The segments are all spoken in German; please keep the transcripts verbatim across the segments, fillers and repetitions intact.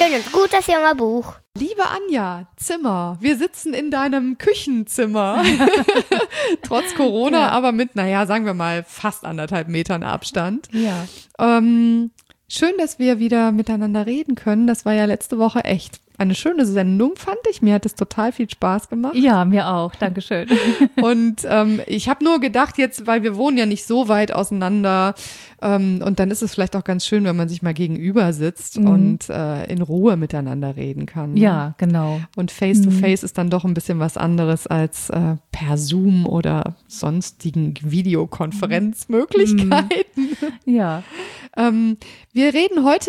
Schön und gut, das junge Buch. Liebe Anja Zimmer, wir sitzen in deinem Küchenzimmer, trotz Corona, ja. aber mit, naja, sagen wir mal, fast anderthalb Metern Abstand. Ja. Ähm, schön, dass wir wieder miteinander reden können. Das war ja letzte Woche echt eine schöne Sendung, fand ich. Mir hat es total viel Spaß gemacht. Ja, mir auch. Dankeschön. Und ähm, ich habe nur gedacht jetzt, weil wir wohnen ja nicht so weit auseinander ähm, und dann ist es vielleicht auch ganz schön, wenn man sich mal gegenüber sitzt mhm. und äh, in Ruhe miteinander reden kann. Ja, genau. Und Face-to-Face mhm. ist dann doch ein bisschen was anderes als äh, per Zoom oder sonstigen Videokonferenzmöglichkeiten. Mhm. Ja. ähm, wir reden heute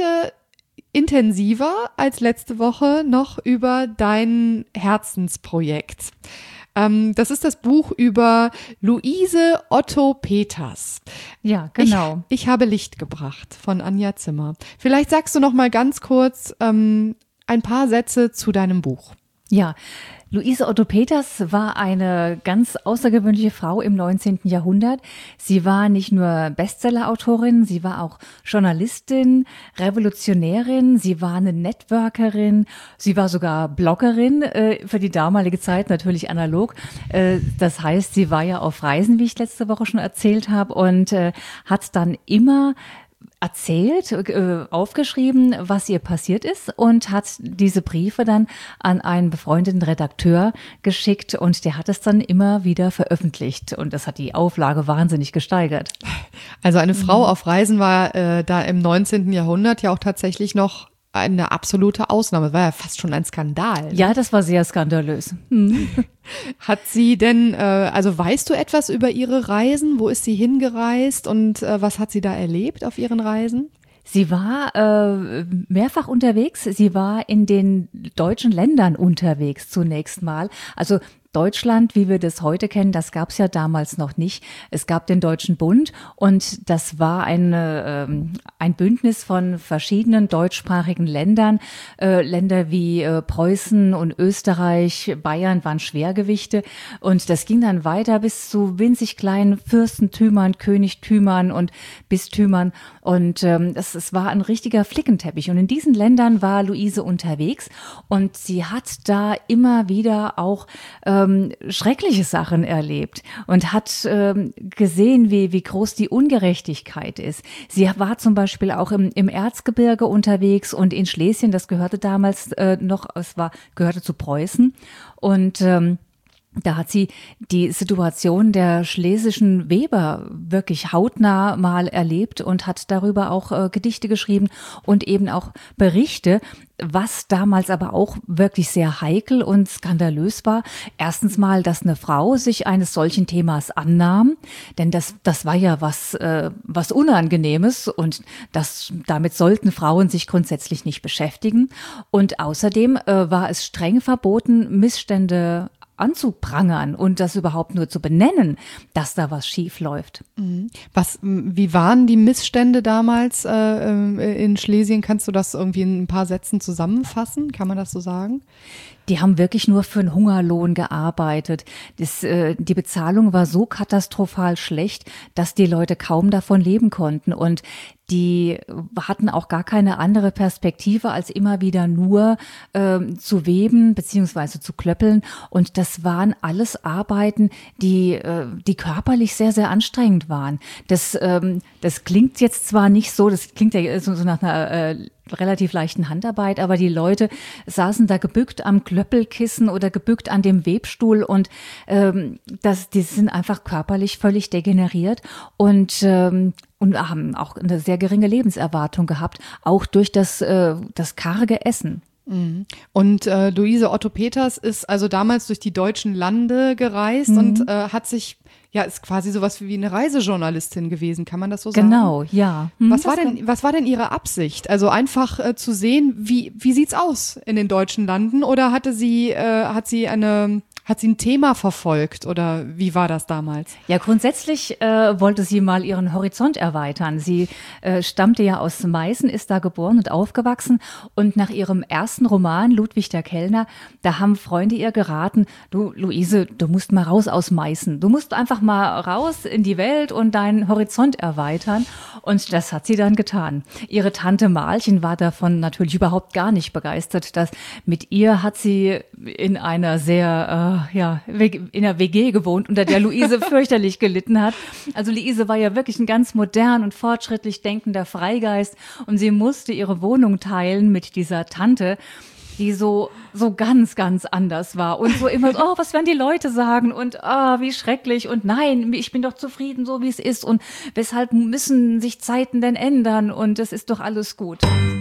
intensiver als letzte Woche noch über dein Herzensprojekt. Ähm, das ist das Buch über Luise Otto Peters. Ja, genau. Ich, ich habe Licht gebracht von Anja Zimmer. Vielleicht sagst du noch mal ganz kurz ähm, ein paar Sätze zu deinem Buch. Ja, Luise Otto Peters war eine ganz außergewöhnliche Frau im neunzehnten Jahrhundert. Sie war nicht nur Bestseller-Autorin, sie war auch Journalistin, Revolutionärin, sie war eine Networkerin, sie war sogar Bloggerin, äh, für die damalige Zeit natürlich analog. Äh, das heißt, sie war ja auf Reisen, wie ich letzte Woche schon erzählt habe, und äh, hat dann immer erzählt, äh, aufgeschrieben, was ihr passiert ist, und hat diese Briefe dann an einen befreundeten Redakteur geschickt, und der hat es dann immer wieder veröffentlicht, und das hat die Auflage wahnsinnig gesteigert. Also eine Frau mhm. auf Reisen war äh, da im neunzehnten Jahrhundert ja auch tatsächlich noch eine absolute Ausnahme. Das war ja fast schon ein Skandal. Ja, das war sehr skandalös. Mhm. Hat sie denn, äh, also weißt du etwas über ihre Reisen? Wo ist sie hingereist und äh, was hat sie da erlebt auf ihren Reisen? Sie war äh, mehrfach unterwegs. Sie war in den deutschen Ländern unterwegs zunächst mal. Also Deutschland, wie wir das heute kennen, das gab es ja damals noch nicht. Es gab den Deutschen Bund, und das war eine, ähm, ein Bündnis von verschiedenen deutschsprachigen Ländern. Äh, Länder wie äh, Preußen und Österreich, Bayern waren Schwergewichte, und das ging dann weiter bis zu winzig kleinen Fürstentümern, Königtümern und Bistümern, und ähm, es, es war ein richtiger Flickenteppich, und in diesen Ländern war Luise unterwegs, und sie hat da immer wieder auch ähm, schreckliche Sachen erlebt und hat ähm, gesehen, wie, wie groß die Ungerechtigkeit ist. Sie war zum Beispiel auch im, im Erzgebirge unterwegs und in Schlesien, das gehörte damals äh, noch, es war, gehörte zu Preußen, und ähm, da hat sie die Situation der schlesischen Weber wirklich hautnah mal erlebt und hat darüber auch äh, Gedichte geschrieben und eben auch Berichte, was damals aber auch wirklich sehr heikel und skandalös war. Erstens mal, dass eine Frau sich eines solchen Themas annahm, denn das, das war ja was, äh, was Unangenehmes, und das, damit sollten Frauen sich grundsätzlich nicht beschäftigen. Und außerdem äh, war es streng verboten, Missstände anzuprangern und das überhaupt nur zu benennen, dass da was schief läuft. Was, wie waren die Missstände damals äh, in Schlesien? Kannst du das irgendwie in ein paar Sätzen zusammenfassen? Kann man das so sagen? Die haben wirklich nur für einen Hungerlohn gearbeitet. Das, äh, die Bezahlung war so katastrophal schlecht, dass die Leute kaum davon leben konnten. Und die hatten auch gar keine andere Perspektive, als immer wieder nur äh, zu weben beziehungsweise zu klöppeln. Und das waren alles Arbeiten, die, äh, die körperlich sehr, sehr anstrengend waren. Das, ähm, das klingt jetzt zwar nicht so, das klingt ja so, so nach einer äh, relativ leichten Handarbeit, aber die Leute saßen da gebückt am Klöppelkissen oder gebückt an dem Webstuhl, und ähm, das, die sind einfach körperlich völlig degeneriert und ähm, und haben auch eine sehr geringe Lebenserwartung gehabt, auch durch das äh, das karge Essen. Und äh, Luise Otto Peters ist also damals durch die deutschen Lande gereist mhm. und äh, hat sich, ja, ist quasi sowas wie eine Reisejournalistin gewesen, kann man das so sagen? Genau, ja. Hm, was war denn, was war denn ihre Absicht? Also einfach äh, zu sehen, wie wie sieht's aus in den deutschen Landen, oder hatte sie, äh, hat sie eine Hat sie ein Thema verfolgt oder wie war das damals? Ja, grundsätzlich äh, wollte sie mal ihren Horizont erweitern. Sie äh, stammte ja aus Meißen, ist da geboren und aufgewachsen. Und nach ihrem ersten Roman, Ludwig der Kellner, da haben Freunde ihr geraten, du Luise, du musst mal raus aus Meißen. Du musst einfach mal raus in die Welt und deinen Horizont erweitern. Und das hat sie dann getan. Ihre Tante Malchen war davon natürlich überhaupt gar nicht begeistert. Dass mit ihr hat sie in einer sehr, äh, ja, in einer W G gewohnt, unter der Luise fürchterlich gelitten hat. Also Luise war ja wirklich ein ganz modern und fortschrittlich denkender Freigeist und sie musste ihre Wohnung teilen mit dieser Tante, die so so ganz, ganz anders war und so immer, oh, was werden die Leute sagen und oh, wie schrecklich und nein, ich bin doch zufrieden, so wie es ist und weshalb müssen sich Zeiten denn ändern und es ist doch alles gut.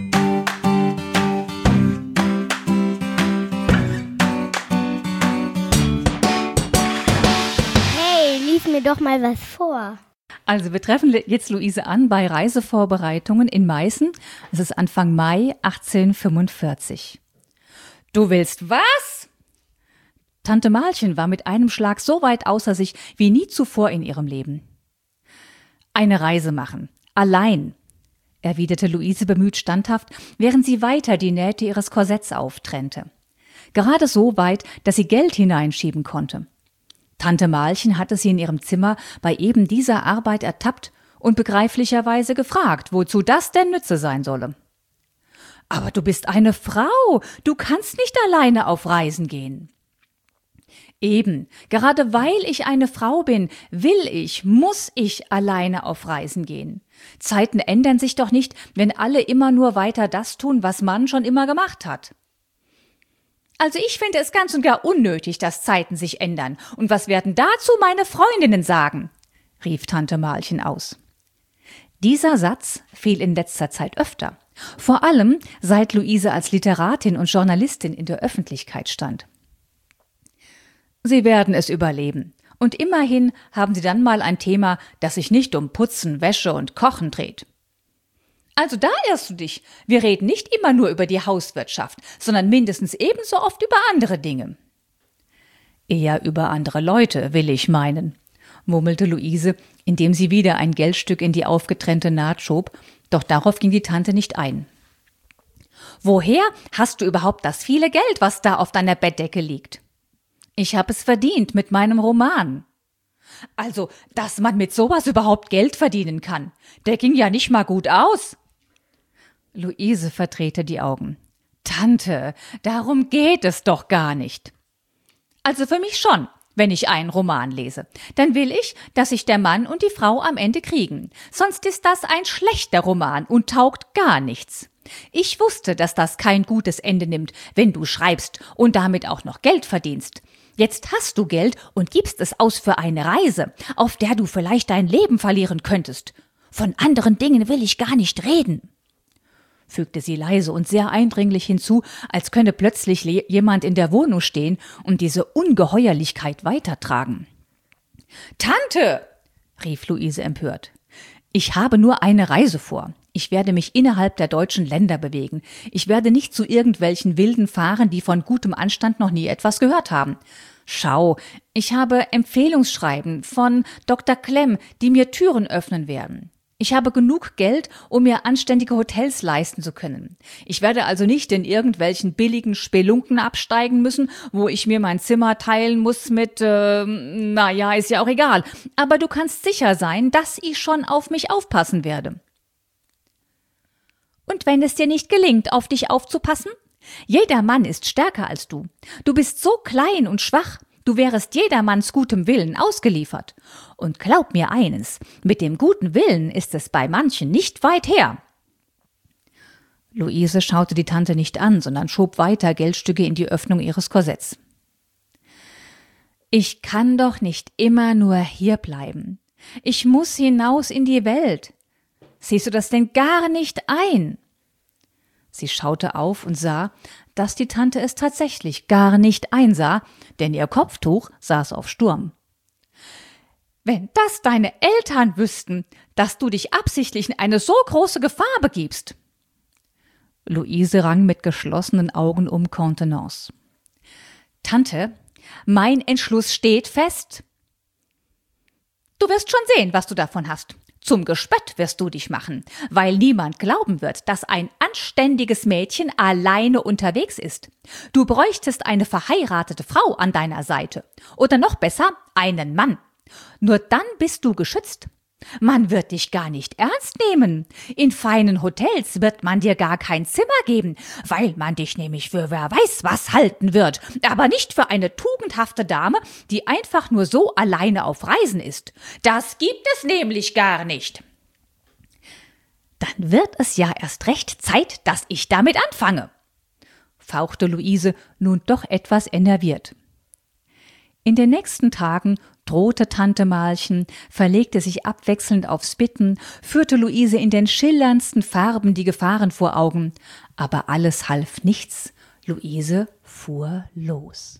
Hey, lies mir doch mal was vor. Also wir treffen jetzt Luise an bei Reisevorbereitungen in Meißen. Es ist Anfang Mai achtzehnhundertfünfundvierzig. Du willst was? Tante Malchen war mit einem Schlag so weit außer sich wie nie zuvor in ihrem Leben. Eine Reise machen. Allein, erwiderte Luise bemüht standhaft, während sie weiter die Nähte ihres Korsetts auftrennte. Gerade so weit, dass sie Geld hineinschieben konnte. Tante Malchen hatte sie in ihrem Zimmer bei eben dieser Arbeit ertappt und begreiflicherweise gefragt, wozu das denn Nütze sein solle. Aber du bist eine Frau, du kannst nicht alleine auf Reisen gehen. Eben, gerade weil ich eine Frau bin, will ich, muss ich alleine auf Reisen gehen. Zeiten ändern sich doch nicht, wenn alle immer nur weiter das tun, was man schon immer gemacht hat. Also ich finde es ganz und gar unnötig, dass Zeiten sich ändern. Und was werden dazu meine Freundinnen sagen? Rief Tante Malchen aus. Dieser Satz fiel in letzter Zeit öfter. Vor allem, seit Luise als Literatin und Journalistin in der Öffentlichkeit stand. Sie werden es überleben. Und immerhin haben sie dann mal ein Thema, das sich nicht um Putzen, Wäsche und Kochen dreht. Also da irrst du dich. Wir reden nicht immer nur über die Hauswirtschaft, sondern mindestens ebenso oft über andere Dinge. Eher über andere Leute, will ich meinen, murmelte Luise, indem sie wieder ein Geldstück in die aufgetrennte Naht schob, doch darauf ging die Tante nicht ein. Woher hast du überhaupt das viele Geld, was da auf deiner Bettdecke liegt? Ich habe es verdient mit meinem Roman. Also, dass man mit sowas überhaupt Geld verdienen kann, der ging ja nicht mal gut aus. Luise verdrehte die Augen. Tante, darum geht es doch gar nicht. Also für mich schon, wenn ich einen Roman lese. Dann will ich, dass sich der Mann und die Frau am Ende kriegen. Sonst ist das ein schlechter Roman und taugt gar nichts. Ich wusste, dass das kein gutes Ende nimmt, wenn du schreibst und damit auch noch Geld verdienst. Jetzt hast du Geld und gibst es aus für eine Reise, auf der du vielleicht dein Leben verlieren könntest. Von anderen Dingen will ich gar nicht reden, fügte sie leise und sehr eindringlich hinzu, als könne plötzlich jemand in der Wohnung stehen und diese Ungeheuerlichkeit weitertragen. »Tante«, rief Luise empört, »ich habe nur eine Reise vor. Ich werde mich innerhalb der deutschen Länder bewegen. Ich werde nicht zu irgendwelchen Wilden fahren, die von gutem Anstand noch nie etwas gehört haben. Schau, ich habe Empfehlungsschreiben von Doktor Klemm, die mir Türen öffnen werden. Ich habe genug Geld, um mir anständige Hotels leisten zu können. Ich werde also nicht in irgendwelchen billigen Spelunken absteigen müssen, wo ich mir mein Zimmer teilen muss mit, äh, naja, ist ja auch egal. Aber du kannst sicher sein, dass ich schon auf mich aufpassen werde. Und wenn es dir nicht gelingt, auf dich aufzupassen? Jeder Mann ist stärker als du. Du bist so klein und schwach, du wärest jedermanns gutem Willen ausgeliefert. Und glaub mir eines, mit dem guten Willen ist es bei manchen nicht weit her. Luise schaute die Tante nicht an, sondern schob weiter Geldstücke in die Öffnung ihres Korsetts. Ich kann doch nicht immer nur hier bleiben. Ich muss hinaus in die Welt. Siehst du das denn gar nicht ein? Sie schaute auf und sah, dass die Tante es tatsächlich gar nicht einsah, denn ihr Kopftuch saß auf Sturm. Wenn das deine Eltern wüssten, dass du dich absichtlich in eine so große Gefahr begibst. Luise rang mit geschlossenen Augen um Kontenance. Tante, Mein Entschluss steht fest. Du wirst schon sehen, was du davon hast. Zum Gespött wirst du dich machen, weil niemand glauben wird, dass ein anständiges Mädchen alleine unterwegs ist. Du bräuchtest eine verheiratete Frau an deiner Seite. Oder noch besser, einen Mann. Nur dann bist du geschützt. Man wird dich gar nicht ernst nehmen. In feinen Hotels wird man dir gar kein Zimmer geben, weil man dich nämlich für wer weiß was halten wird, aber nicht für eine tugendhafte Dame, die einfach nur so alleine auf Reisen ist. Das gibt es nämlich gar nicht. Dann wird es ja erst recht Zeit, dass ich damit anfange, fauchte Luise nun doch etwas enerviert. In den nächsten Tagen drohte Tante Malchen, verlegte sich abwechselnd aufs Bitten, führte Luise in den schillerndsten Farben die Gefahren vor Augen. Aber alles half nichts. Luise fuhr los.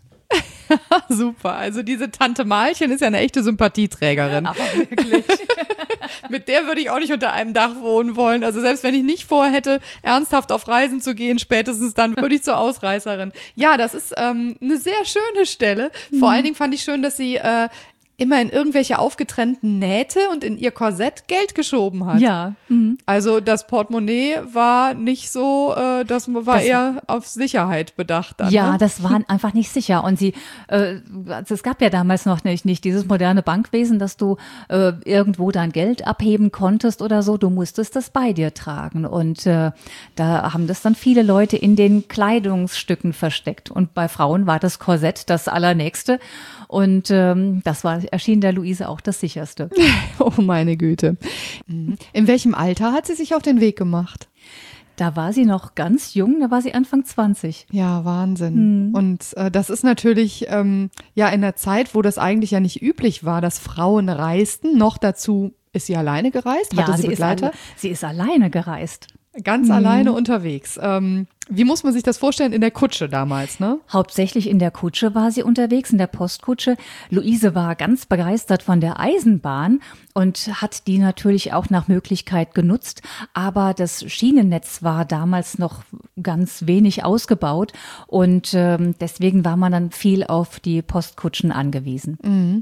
Super, also diese Tante Malchen ist ja eine echte Sympathieträgerin. Aber wirklich. Mit der würde ich auch nicht unter einem Dach wohnen wollen. Also selbst wenn ich nicht vorhätte, ernsthaft auf Reisen zu gehen, spätestens dann würde ich zur Ausreißerin. Ja, das ist ähm, eine sehr schöne Stelle. Vor mhm. allen Dingen fand ich schön, dass sie äh, immer in irgendwelche aufgetrennten Nähte und in ihr Korsett Geld geschoben hat. Ja. Mhm. Also das Portemonnaie war nicht so, äh, das war das, eher auf Sicherheit bedacht. Dann, ja, ne? Das war einfach nicht sicher. Und sie, äh, also es gab ja damals noch nicht, nicht dieses moderne Bankwesen, dass du äh, irgendwo dein Geld abheben konntest oder so. Du musstest das bei dir tragen. Und äh, da haben das dann viele Leute in den Kleidungsstücken versteckt. Und bei Frauen war das Korsett das Allernächste. Und ähm, das war, erschien der Luise auch das sicherste. Oh meine Güte. In welchem Alter hat sie sich auf den Weg gemacht? Da war sie noch ganz jung, da war sie Anfang zwanzig. Ja, Wahnsinn. Mhm. Und äh, das ist natürlich ähm, ja in der Zeit, wo das eigentlich ja nicht üblich war, dass Frauen reisten. Noch dazu ist sie alleine gereist? Hatte ja, sie, sie Begleiter? Ist, sie ist alleine gereist. Ganz mhm. alleine unterwegs. Ähm, wie muss man sich das vorstellen in der Kutsche damals, ne? Hauptsächlich in der Kutsche war sie unterwegs, in der Postkutsche. Luise war ganz begeistert von der Eisenbahn und hat die natürlich auch nach Möglichkeit genutzt. Aber das Schienennetz war damals noch ganz wenig ausgebaut und ähm, deswegen war man dann viel auf die Postkutschen angewiesen. Mhm.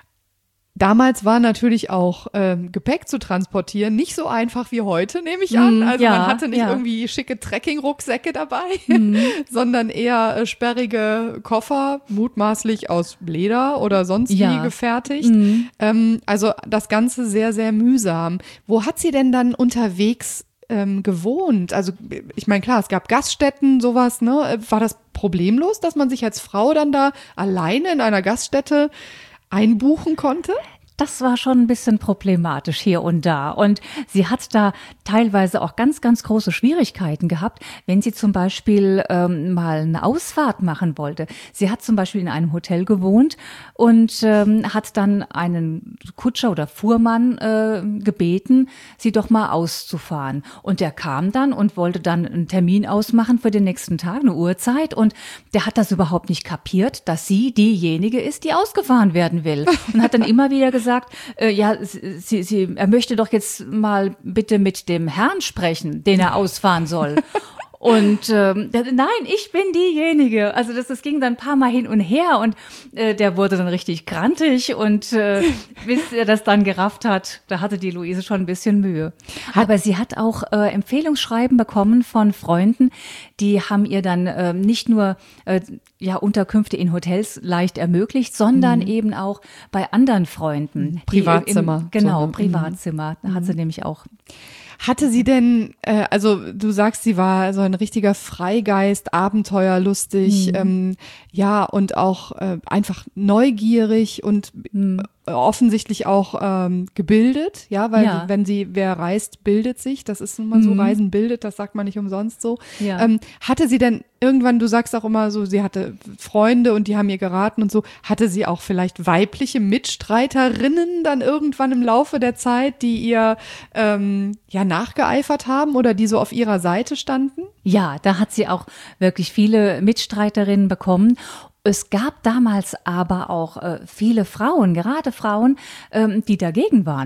Damals war natürlich auch ähm, Gepäck zu transportieren nicht so einfach wie heute, nehme ich an. Also ja, man hatte nicht ja. irgendwie schicke Trekking-Rucksäcke dabei, mhm. sondern eher äh, sperrige Koffer, mutmaßlich aus Leder oder sonst ja. wie gefertigt. Mhm. Ähm, also das Ganze sehr, sehr mühsam. Wo hat sie denn dann unterwegs ähm, gewohnt? Also ich meine, klar, es gab Gaststätten, sowas, ne? War das problemlos, dass man sich als Frau dann da alleine in einer Gaststätte einbuchen konnte? Das war schon ein bisschen problematisch hier und da. Und sie hat da teilweise auch ganz, ganz große Schwierigkeiten gehabt, wenn sie zum Beispiel ähm, mal eine Ausfahrt machen wollte. Sie hat zum Beispiel in einem Hotel gewohnt und ähm, hat dann einen Kutscher oder Fuhrmann äh, gebeten, sie doch mal auszufahren. Und der kam dann und wollte dann einen Termin ausmachen für den nächsten Tag, eine Uhrzeit. Und der hat das überhaupt nicht kapiert, dass sie diejenige ist, die ausgefahren werden will. Und hat dann immer wieder gesagt, sagt, äh, ja, sie, sie, er möchte doch jetzt mal bitte mit dem Herrn sprechen, den er ausfahren soll. Und ähm, nein, ich bin diejenige. Also das, das ging dann ein paar Mal hin und her und äh, der wurde dann richtig grantig und äh, bis er das dann gerafft hat, da hatte die Luise schon ein bisschen Mühe. Aber sie hat auch äh, Empfehlungsschreiben bekommen von Freunden, die haben ihr dann äh, nicht nur äh, ja Unterkünfte in Hotels leicht ermöglicht, sondern mhm. eben auch bei anderen Freunden. Privatzimmer. Im, genau, so. Privatzimmer. Da hat sie nämlich auch. Hatte sie denn, äh, also du sagst, sie war so ein richtiger Freigeist, abenteuerlustig, mhm. ähm, ja, und auch äh, einfach neugierig und mhm. offensichtlich auch ähm, gebildet, ja, weil ja. wenn sie, wer reist, bildet sich, das ist nun mal so, mhm. Reisen bildet, das sagt man nicht umsonst so. Ja. Ähm, hatte sie denn irgendwann, du sagst auch immer so, sie hatte Freunde und die haben ihr geraten und so, hatte sie auch vielleicht weibliche Mitstreiterinnen dann irgendwann im Laufe der Zeit, die ihr ähm, ja nachgeeifert haben oder die so auf ihrer Seite standen? Ja, da hat sie auch wirklich viele Mitstreiterinnen bekommen. Es gab damals aber auch äh, viele Frauen, gerade Frauen, ähm, die dagegen waren.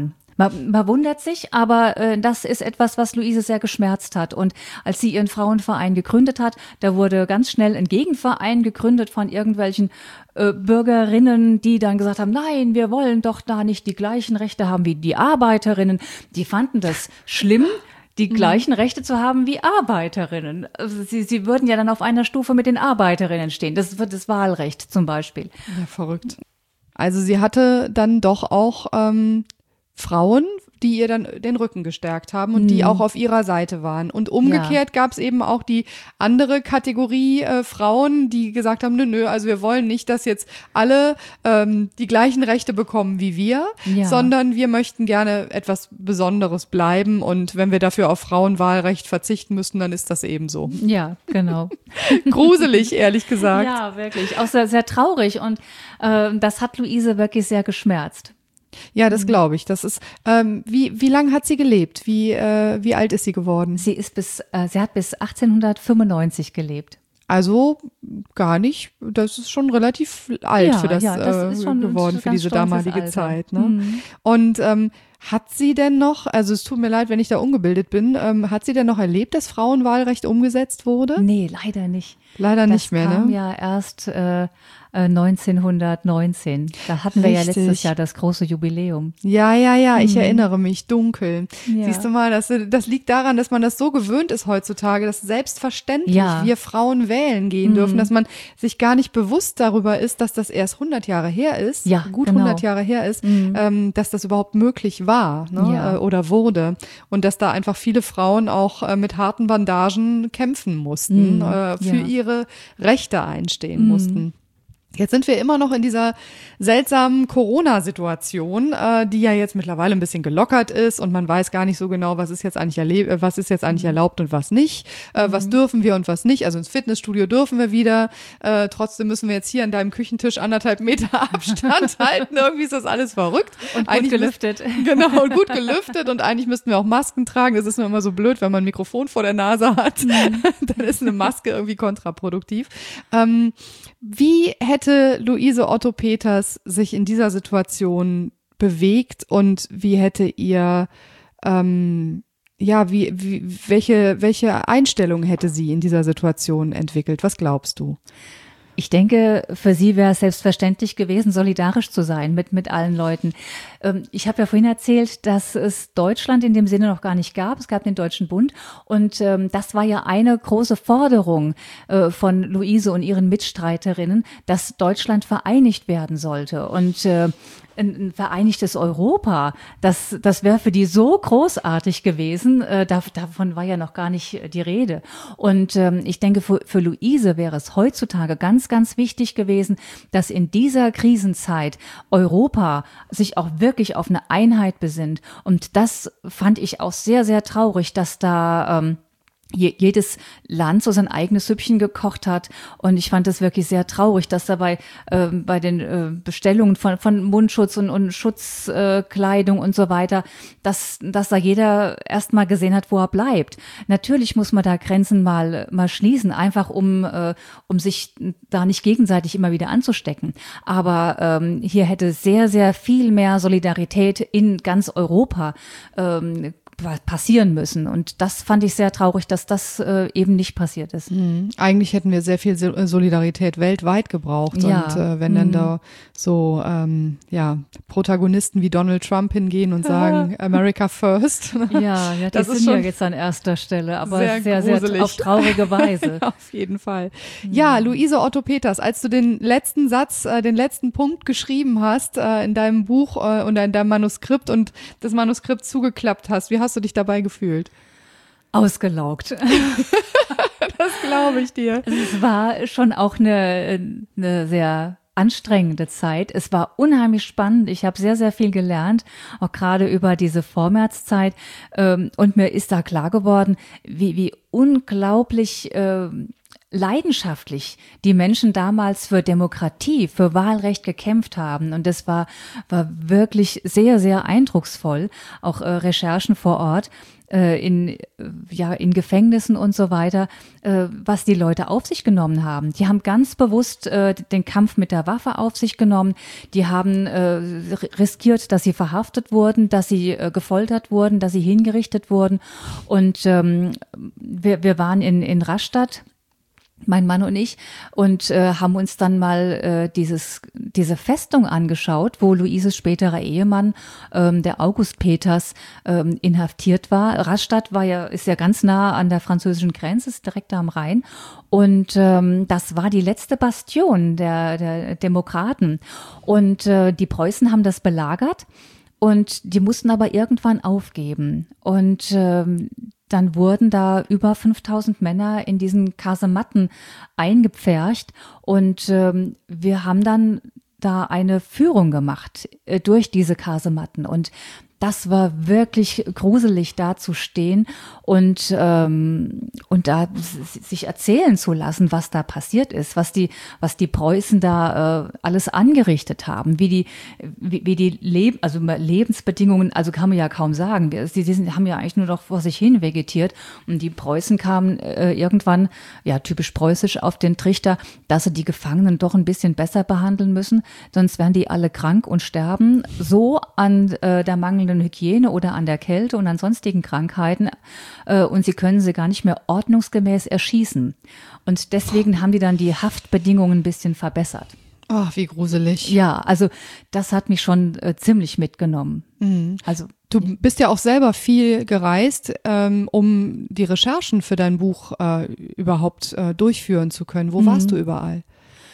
Man, man wundert sich, aber äh, das ist etwas, was Luise sehr geschmerzt hat. Und als sie ihren Frauenverein gegründet hat, da wurde ganz schnell ein Gegenverein gegründet von irgendwelchen äh, Bürgerinnen, die dann gesagt haben, nein, wir wollen doch da nicht die gleichen Rechte haben wie die Arbeiterinnen. Die fanden das schlimm, die gleichen Rechte zu haben wie Arbeiterinnen. Also sie, sie würden ja dann auf einer Stufe mit den Arbeiterinnen stehen. Das wird das Wahlrecht zum Beispiel. Ja, verrückt. Also sie hatte dann doch auch ähm, Frauen, die ihr dann den Rücken gestärkt haben und mm. die auch auf ihrer Seite waren. Und umgekehrt ja. gab es eben auch die andere Kategorie äh, Frauen, die gesagt haben, nö, nö, also wir wollen nicht, dass jetzt alle ähm, die gleichen Rechte bekommen wie wir, ja. sondern wir möchten gerne etwas Besonderes bleiben und wenn wir dafür auf Frauenwahlrecht verzichten müssen, dann ist das eben so. Ja, genau. Gruselig, ehrlich gesagt. Ja, wirklich. Auch sehr, sehr traurig und äh, das hat Luise wirklich sehr geschmerzt. Ja, das glaube ich. Das ist, ähm, wie, wie lange hat sie gelebt? Wie, äh, wie alt ist sie geworden? Sie ist bis, äh, sie hat bis achtzehnhundertfünfundneunzig gelebt. Also gar nicht, das ist schon relativ alt ja, für das, ja, das ist schon geworden, für diese damalige Alter. Zeit. Ne? Mhm. Und ähm, hat sie denn noch, also es tut mir leid, wenn ich da ungebildet bin, ähm, hat sie denn noch erlebt, dass Frauenwahlrecht umgesetzt wurde? Nee, leider nicht. Leider das nicht mehr, kam ne? ja erst äh, neunzehnhundertneunzehn. Da hatten wir Richtig. ja letztes Jahr das große Jubiläum. Ja, ja, ja, ich Mhm. erinnere mich dunkel. Ja. Siehst du mal, das, das liegt daran, dass man das so gewöhnt ist heutzutage, dass selbstverständlich Ja. wir Frauen wählen gehen Mhm. dürfen, dass man sich gar nicht bewusst darüber ist, dass das erst hundert Jahre her ist, Ja, gut genau. hundert Jahre her ist, Mhm. ähm, dass das überhaupt möglich war, ne, Ja. äh, oder wurde. Und dass da einfach viele Frauen auch äh, mit harten Bandagen kämpfen mussten, Mhm. äh, für Ja. ihre Rechte einstehen Mhm. mussten. Jetzt sind wir immer noch in dieser seltsamen Corona-Situation, äh, die ja jetzt mittlerweile ein bisschen gelockert ist und man weiß gar nicht so genau, was ist jetzt eigentlich erleb- äh, was ist jetzt eigentlich erlaubt und was nicht, äh, was dürfen wir und was nicht. Also ins Fitnessstudio dürfen wir wieder, äh, trotzdem müssen wir jetzt hier an deinem Küchentisch anderthalb Meter Abstand halten. Irgendwie ist das alles verrückt. Und gut Eigentlich gelüftet. müsst- Genau, und gut gelüftet und eigentlich müssten wir auch Masken tragen. Das ist nur immer so blöd, wenn man ein Mikrofon vor der Nase hat. Mhm. Dann ist eine Maske irgendwie kontraproduktiv. Ähm, wie hätte Luise Otto Peters sich in dieser Situation bewegt und wie hätte ihr, ähm, ja, wie, wie, welche, welche Einstellung hätte sie in dieser Situation entwickelt? Was glaubst du? Ich denke, für sie wäre es selbstverständlich gewesen, solidarisch zu sein mit, mit allen Leuten. Ähm, ich habe ja vorhin erzählt, dass es Deutschland in dem Sinne noch gar nicht gab. Es gab den Deutschen Bund und ähm, das war ja eine große Forderung äh, von Luise und ihren Mitstreiterinnen, dass Deutschland vereinigt werden sollte. Und äh, ein, ein vereinigtes Europa, das, das wäre für die so großartig gewesen. Äh, da, davon war ja noch gar nicht die Rede. Und ähm, ich denke, für, für Luise wäre es heutzutage ganz, ganz wichtig gewesen, dass in dieser Krisenzeit Europa sich auch wirklich auf eine Einheit besinnt. Und das fand ich auch sehr, sehr traurig, dass da ähm, jedes Land so sein eigenes Süppchen gekocht hat. Und ich fand das wirklich sehr traurig, dass dabei äh, bei den äh, Bestellungen von, von Mundschutz und, und Schutzkleidung äh, und so weiter, dass, dass da jeder erst mal gesehen hat, wo er bleibt. Natürlich muss man da Grenzen mal, mal schließen, einfach um, äh, um sich da nicht gegenseitig immer wieder anzustecken. Aber ähm, hier hätte sehr, sehr viel mehr Solidarität in ganz Europa ähm, passieren müssen. Und das fand ich sehr traurig, dass das äh, eben nicht passiert ist. Mhm. Eigentlich hätten wir sehr viel Solidarität weltweit gebraucht. Ja. Und äh, wenn dann Mhm. da so ähm, ja, Protagonisten wie Donald Trump hingehen und sagen, America first. Ja, ja, die Das ist sind ja schon jetzt an erster Stelle, aber sehr sehr, sehr, gruselig. auf traurige Weise. Auf jeden Fall. Ja, Luise Otto Peters, als du den letzten Satz, äh, den letzten Punkt geschrieben hast äh, in deinem Buch äh, und in deinem Manuskript und das Manuskript zugeklappt hast, wie hast du dich dabei gefühlt? Ausgelaugt. Das glaube ich dir. Es war schon auch eine, eine sehr anstrengende Zeit. Es war unheimlich spannend. Ich habe sehr, sehr viel gelernt, auch gerade über diese Vormärzzeit. Und mir ist da klar geworden, wie, wie unglaublich leidenschaftlich die Menschen damals für Demokratie, für Wahlrecht gekämpft haben. Und das war, war wirklich sehr, sehr eindrucksvoll. Auch äh, Recherchen vor Ort, äh, in, ja, in Gefängnissen und so weiter, äh, was die Leute auf sich genommen haben. Die haben ganz bewusst äh, den Kampf mit der Waffe auf sich genommen. Die haben äh, riskiert, dass sie verhaftet wurden, dass sie äh, gefoltert wurden, dass sie hingerichtet wurden. Und ähm, wir, wir waren in, in Rastatt, mein Mann und ich, und äh, haben uns dann mal äh, dieses diese Festung angeschaut, wo Luises späterer Ehemann, ähm, der August Peters, ähm, inhaftiert war. Rastatt war ja ist ja ganz nah an der französischen Grenze, ist direkt da am Rhein. Und ähm, das war die letzte Bastion der, der Demokraten. Und äh, die Preußen haben das belagert und die mussten aber irgendwann aufgeben. Und ähm, dann wurden da über fünftausend Männer in diesen Kasematten eingepfercht und ähm, wir haben dann da eine Führung gemacht äh, durch diese Kasematten und das war wirklich gruselig, da zu stehen und ähm, und da sich erzählen zu lassen, was da passiert ist, was die was die Preußen da äh, alles angerichtet haben, wie die wie, wie die Leb also Lebensbedingungen, also kann man ja kaum sagen, sie, sie sind, haben ja eigentlich nur noch vor sich hin vegetiert und die Preußen kamen äh, irgendwann, ja typisch preußisch, auf den Trichter, dass sie die Gefangenen doch ein bisschen besser behandeln müssen, sonst werden die alle krank und sterben, so an äh, der mangelnden Hygiene oder an der Kälte und an sonstigen Krankheiten äh, und sie können sie gar nicht mehr ordnungsgemäß erschießen. Und deswegen haben die dann die Haftbedingungen ein bisschen verbessert. Oh, wie gruselig. Ja, also das hat mich schon äh, ziemlich mitgenommen. Mhm. Also du bist ja auch selber viel gereist, ähm, um die Recherchen für dein Buch äh, überhaupt äh, durchführen zu können. Wo mhm. warst du überall?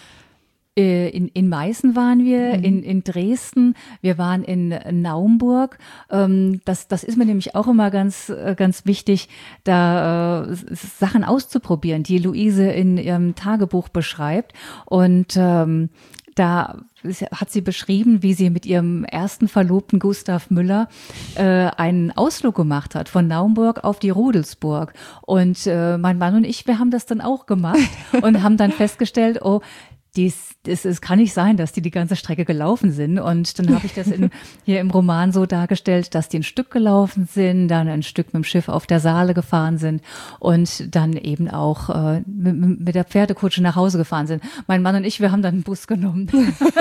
In, in Meißen waren wir, mhm. in, in Dresden, wir waren in Naumburg. Das, das ist mir nämlich auch immer ganz, ganz wichtig, da äh, Sachen auszuprobieren, die Luise in ihrem Tagebuch beschreibt. Und ähm, da hat sie beschrieben, wie sie mit ihrem ersten Verlobten Gustav Müller äh, einen Ausflug gemacht hat, von Naumburg auf die Rudelsburg. Und äh, mein Mann und ich, wir haben das dann auch gemacht und haben dann festgestellt, oh, Dies, es, es kann nicht sein, dass die die ganze Strecke gelaufen sind. Und dann habe ich das in, hier im Roman so dargestellt, dass die ein Stück gelaufen sind, dann ein Stück mit dem Schiff auf der Saale gefahren sind und dann eben auch äh, mit, mit der Pferdekutsche nach Hause gefahren sind. Mein Mann und ich, wir haben dann einen Bus genommen.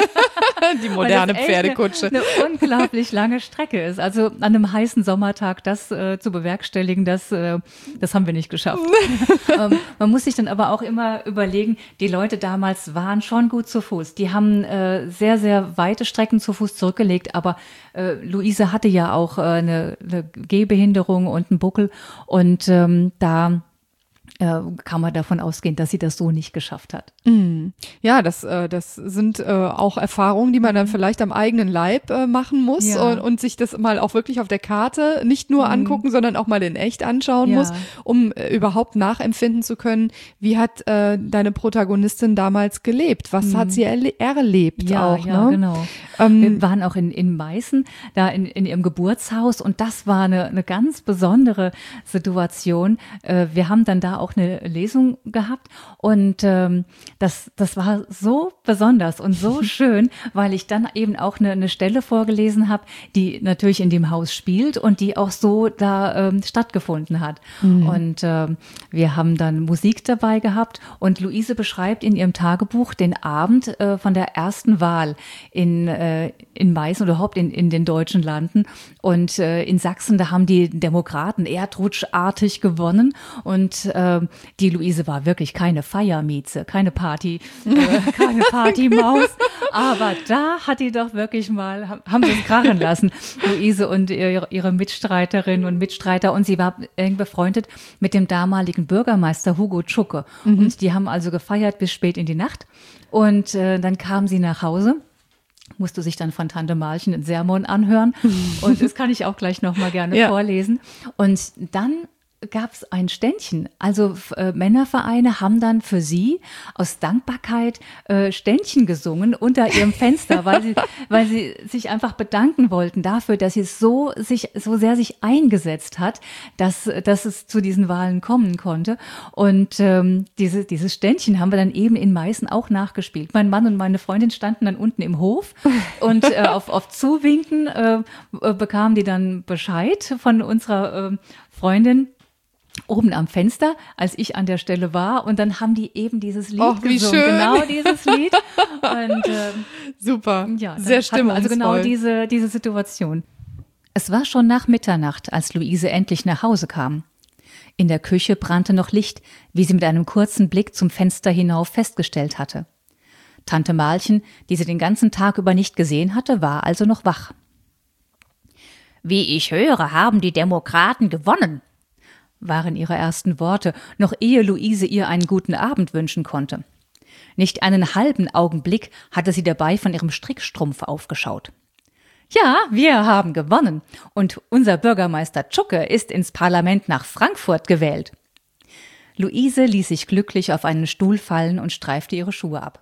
Die moderne Pferdekutsche. Eine, eine unglaublich lange Strecke ist. Also an einem heißen Sommertag das äh, zu bewerkstelligen, das, äh, das haben wir nicht geschafft. ähm, man muss sich dann aber auch immer überlegen, die Leute damals waren schon gut zu Fuß. Die haben äh, sehr, sehr weite Strecken zu Fuß zurückgelegt, aber äh, Luise hatte ja auch äh, eine, eine Gehbehinderung und einen Buckel und ähm, da äh, kann man davon ausgehen, dass sie das so nicht geschafft hat. Mm. Ja, das, äh, das sind äh, auch Erfahrungen, die man dann vielleicht am eigenen Leib äh, machen muss Ja. und, und sich das mal auch wirklich auf der Karte nicht nur Mhm. angucken, sondern auch mal in echt anschauen Ja. muss, um äh, überhaupt nachempfinden zu können, wie hat äh, deine Protagonistin damals gelebt? Was Mhm. hat sie erle erlebt Ja, auch? ja, Ne? genau. Ähm, Wir waren auch in, in Meißen, da in, in ihrem Geburtshaus und das war eine, eine ganz besondere Situation. Äh, wir haben dann da auch eine Lesung gehabt und ähm, das, das war so besonders und so schön, weil ich dann eben auch eine, eine Stelle vorgelesen habe, die natürlich in dem Haus spielt und die auch so da ähm, stattgefunden hat. Mhm. Und ähm, wir haben dann Musik dabei gehabt und Luise beschreibt in ihrem Tagebuch den Abend äh, von der ersten Wahl in, äh, in Meißen oder überhaupt in, in den deutschen Landen. Und äh, in Sachsen, da haben die Demokraten erdrutschartig gewonnen und äh, die Luise war wirklich keine Feiermieze, keine Party, äh, keine Partymaus. Aber da hat die doch wirklich mal, haben sie es krachen lassen, Luise und ihre, ihre Mitstreiterinnen und Mitstreiter. Und sie war eng befreundet mit dem damaligen Bürgermeister Hugo Tschucke. Mhm. Und die haben also gefeiert bis spät in die Nacht. Und äh, dann kam sie nach Hause. Musste sich dann von Tante Malchen einen Sermon anhören. Und das kann ich auch gleich noch mal gerne ja. vorlesen. Und dann gab es ein Ständchen. Also äh, Männervereine haben dann für sie aus Dankbarkeit äh, Ständchen gesungen unter ihrem Fenster, weil sie, weil sie sich einfach bedanken wollten dafür, dass sie so sich so sehr sich eingesetzt hat, dass, dass es zu diesen Wahlen kommen konnte. Und ähm, diese, dieses Ständchen haben wir dann eben in Meißen auch nachgespielt. Mein Mann und meine Freundin standen dann unten im Hof und äh, auf, auf Zuwinken äh, bekamen die dann Bescheid von unserer äh, Freundin oben am Fenster, als ich an der Stelle war. Und dann haben die eben dieses Lied Och, wie gesungen. schön. Genau dieses Lied. Und, ähm, Super, ja, sehr stimmungsvoll. Also genau diese, diese Situation. Es war schon nach Mitternacht, als Luise endlich nach Hause kam. In der Küche brannte noch Licht, wie sie mit einem kurzen Blick zum Fenster hinauf festgestellt hatte. Tante Malchen, die sie den ganzen Tag über nicht gesehen hatte, war also noch wach. »Wie ich höre, haben die Demokraten gewonnen«, waren ihre ersten Worte, noch ehe Luise ihr einen guten Abend wünschen konnte. Nicht einen halben Augenblick hatte sie dabei von ihrem Strickstrumpf aufgeschaut. »Ja, wir haben gewonnen und unser Bürgermeister Tschucke ist ins Parlament nach Frankfurt gewählt.« Luise ließ sich glücklich auf einen Stuhl fallen und streifte ihre Schuhe ab.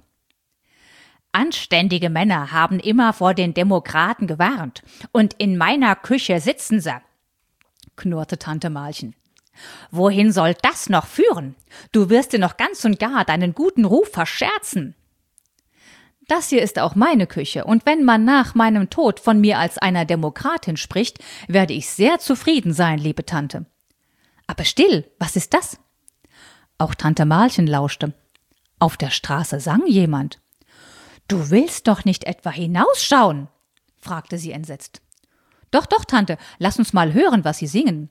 »Anständige Männer haben immer vor den Demokraten gewarnt und in meiner Küche sitzen sie«, knurrte Tante Malchen. »Wohin soll das noch führen? Du wirst dir noch ganz und gar deinen guten Ruf verscherzen.« »Das hier ist auch meine Küche, und wenn man nach meinem Tod von mir als einer Demokratin spricht, werde ich sehr zufrieden sein, liebe Tante.« »Aber still, was ist das?« Auch Tante Malchen lauschte. Auf der Straße sang jemand. »Du willst doch nicht etwa hinausschauen?« fragte sie entsetzt. »Doch, doch, Tante, lass uns mal hören, was sie singen.«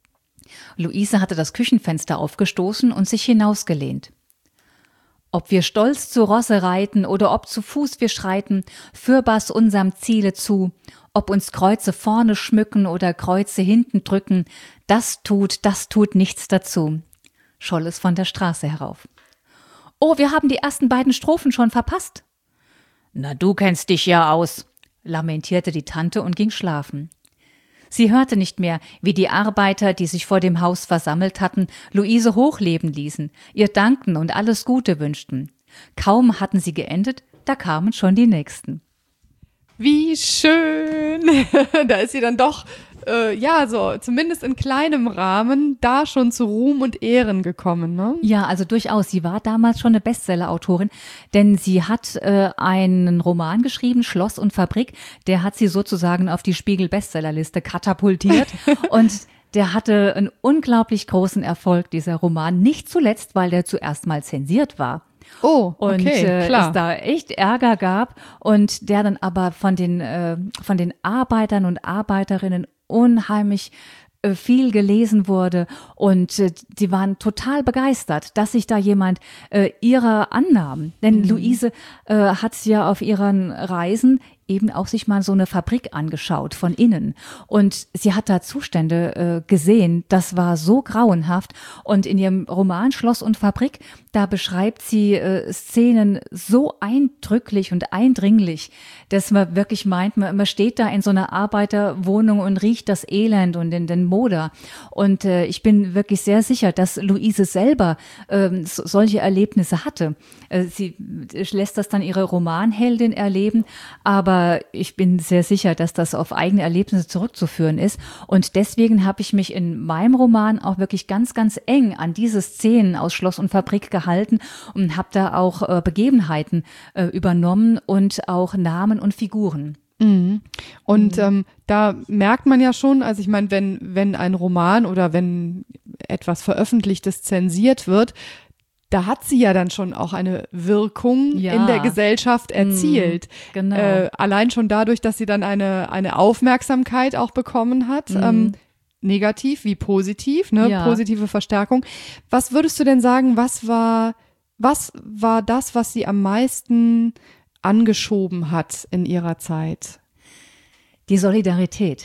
Luise hatte das Küchenfenster aufgestoßen und sich hinausgelehnt. »Ob wir stolz zu Rosse reiten oder ob zu Fuß wir schreiten, fürbaß unserem Ziele zu, ob uns Kreuze vorne schmücken oder Kreuze hinten drücken, das tut, das tut nichts dazu«, scholl es von der Straße herauf. »Oh, wir haben die ersten beiden Strophen schon verpasst.« »Na, du kennst dich ja aus«, lamentierte die Tante und ging schlafen. Sie hörte nicht mehr, wie die Arbeiter, die sich vor dem Haus versammelt hatten, Luise hochleben ließen, ihr dankten und alles Gute wünschten. Kaum hatten sie geendet, da kamen schon die Nächsten. Wie schön! Da ist sie dann doch, äh, ja, so zumindest in kleinem Rahmen da schon zu Ruhm und Ehren gekommen, ne? Ja, also durchaus. Sie war damals schon eine Bestseller-Autorin, denn sie hat äh, einen Roman geschrieben, Schloss und Fabrik. Der hat sie sozusagen auf die Spiegel-Bestsellerliste katapultiert und der hatte einen unglaublich großen Erfolg, dieser Roman. Nicht zuletzt, weil der zuerst mal zensiert war. Oh, okay, und äh, klar. es da echt Ärger gab und der dann aber von den äh, von den Arbeitern und Arbeiterinnen unheimlich äh, viel gelesen wurde und äh, die waren total begeistert, dass sich da jemand äh, ihrer annahm. Denn mhm. Luise äh, hat ja auf ihren Reisen eben auch sich mal so eine Fabrik angeschaut von innen. Und sie hat da Zustände äh, gesehen, das war so grauenhaft. Und in ihrem Roman Schloss und Fabrik, da beschreibt sie äh, Szenen so eindrücklich und eindringlich, dass man wirklich meint, man, man steht da in so einer Arbeiterwohnung und riecht das Elend und den, den Moder. Und äh, ich bin wirklich sehr sicher, dass Luise selber äh, so, solche Erlebnisse hatte. Äh, sie lässt das dann ihre Romanheldin erleben, aber ich bin sehr sicher, dass das auf eigene Erlebnisse zurückzuführen ist. Und deswegen habe ich mich in meinem Roman auch wirklich ganz, ganz eng an diese Szenen aus Schloss und Fabrik gehalten und habe da auch äh, Begebenheiten äh, übernommen und auch Namen und Figuren. Mhm. Und mhm. ähm, da merkt man ja schon, also ich meine, wenn, wenn ein Roman oder wenn etwas Veröffentlichtes zensiert wird, da hat sie ja dann schon auch eine Wirkung ja. in der Gesellschaft erzielt. Mm, genau. Äh, allein schon dadurch, dass sie dann eine, eine Aufmerksamkeit auch bekommen hat. Mm. Ähm, negativ wie positiv, ne? Ja. Positive Verstärkung. Was würdest du denn sagen, was war, was war das, was sie am meisten angeschoben hat in ihrer Zeit? Die Solidarität.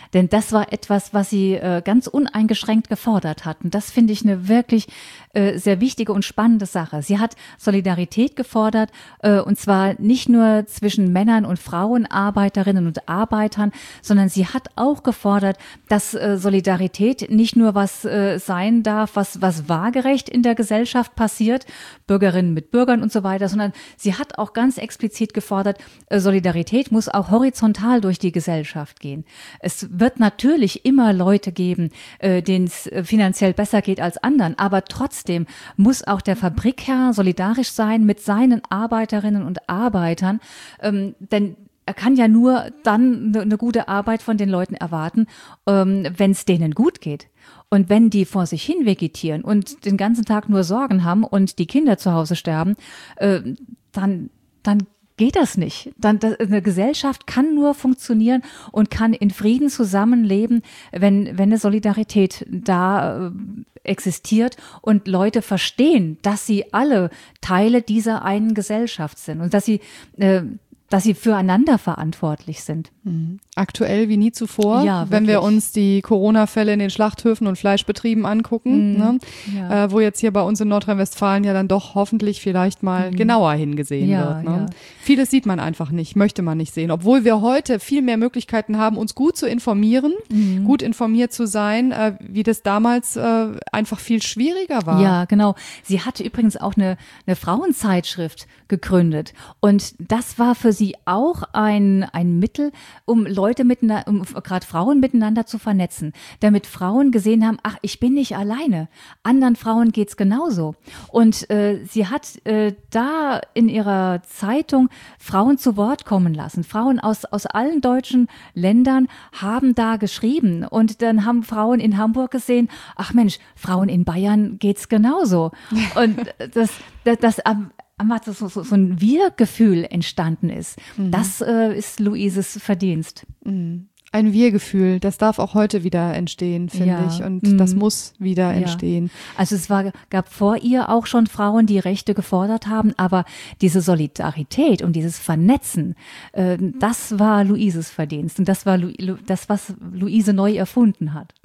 Denn das war etwas, was sie äh, ganz uneingeschränkt gefordert hatten. Das finde ich eine wirklich äh, sehr wichtige und spannende Sache. Sie hat Solidarität gefordert, äh, und zwar nicht nur zwischen Männern und Frauen, Arbeiterinnen und Arbeitern, sondern sie hat auch gefordert, dass äh, Solidarität nicht nur was äh, sein darf, was, was waagerecht in der Gesellschaft passiert, Bürgerinnen mit Bürgern und so weiter, sondern sie hat auch ganz explizit gefordert, äh, Solidarität muss auch horizontal durch die Gesellschaft gehen. Es wird natürlich immer Leute geben, äh, denen es finanziell besser geht als anderen, aber trotzdem muss auch der Fabrikherr solidarisch sein mit seinen Arbeiterinnen und Arbeitern, ähm, denn er kann ja nur dann eine, eine gute Arbeit von den Leuten erwarten, ähm, wenn es denen gut geht. Und wenn die vor sich hin vegetieren und den ganzen Tag nur Sorgen haben und die Kinder zu Hause sterben, äh, dann, dann geht das nicht. Dann, das, eine Gesellschaft kann nur funktionieren und kann in Frieden zusammenleben, wenn, wenn eine Solidarität da äh, existiert und Leute verstehen, dass sie alle Teile dieser einen Gesellschaft sind und dass sie äh, dass sie füreinander verantwortlich sind. Mhm. Aktuell wie nie zuvor, ja, wenn wir uns die Corona-Fälle in den Schlachthöfen und Fleischbetrieben angucken, mhm. ne? ja. äh, wo jetzt hier bei uns in Nordrhein-Westfalen ja dann doch hoffentlich vielleicht mal mhm. genauer hingesehen ja, wird. Ne? Ja. Vieles sieht man einfach nicht, möchte man nicht sehen, obwohl wir heute viel mehr Möglichkeiten haben, uns gut zu informieren, mhm. gut informiert zu sein, äh, wie das damals äh, einfach viel schwieriger war. Ja, genau. Sie hatte übrigens auch eine, eine Frauenzeitschrift gegründet und das war für sie auch ein, ein Mittel, um Leute miteinander, um gerade Frauen miteinander zu vernetzen, damit Frauen gesehen haben, ach, ich bin nicht alleine, anderen Frauen geht's genauso. Und äh, sie hat äh, da in ihrer Zeitung Frauen zu Wort kommen lassen. Frauen aus, aus allen deutschen Ländern haben da geschrieben und dann haben Frauen in Hamburg gesehen, ach Mensch, Frauen in Bayern geht's genauso. Und das, das, das dass so, so, so ein Wir-Gefühl entstanden ist. Mhm. Das äh, ist Luises Verdienst. Mhm. Ein Wir-Gefühl, das darf auch heute wieder entstehen, finde ja. ich. Und mhm. das muss wieder ja. entstehen. Also es war, gab vor ihr auch schon Frauen, die Rechte gefordert haben, aber diese Solidarität und dieses Vernetzen, äh, das war Luises Verdienst. Und das war Lu, das, was Luise neu erfunden hat.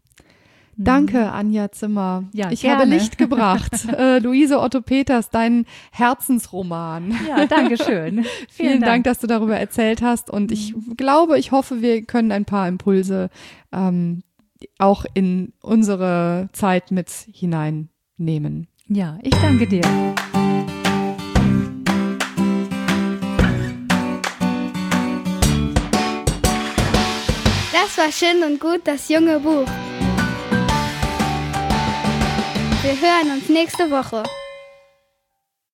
Danke, Anja Zimmer. Ja, ich gerne. habe Licht gebracht. äh, Luise Otto Peters, dein Herzensroman. Ja, danke schön. Vielen, Vielen Dank. Dank, dass du darüber erzählt hast. Und ich glaube, ich hoffe, wir können ein paar Impulse ähm, auch in unsere Zeit mit hineinnehmen. Ja, ich danke dir. Das war schön und gut, das junge Buch. Wir hören uns nächste Woche.